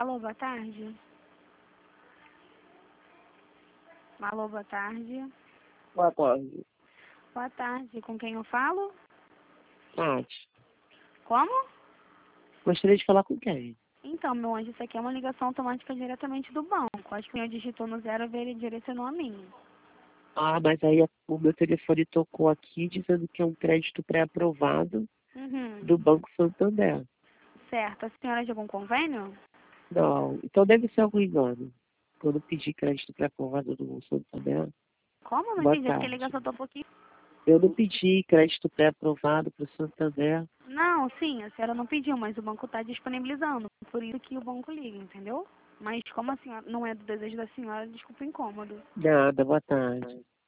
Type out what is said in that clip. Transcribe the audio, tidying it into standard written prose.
Alô, boa tarde. Alô, boa tarde. Boa tarde. Boa tarde. Com quem eu falo? Tati, Como? gostaria de falar com quem? Então, meu anjo, isso aqui é uma ligação automática diretamente do banco. Acho que o senhor digitou no 0, ele direcionou a mim. Ah, mas aí o meu telefone tocou aqui dizendo que é um crédito pré-aprovado Uhum. do Banco Santander. Certo. A senhora é de algum convênio? Não, então deve ser algum engano. Quando eu pedi crédito pré-aprovado do Banco Santander, Como? Não boa entendi, porque a tarde. ligação tá um pouquinho... Eu não pedi crédito pré-aprovado para o Santander. Não, sim, a senhora não pediu, mas o banco está disponibilizando. Por isso que o banco liga, entendeu? Mas como a senhora não é do desejo da senhora, desculpa o incômodo. Nada, boa tarde.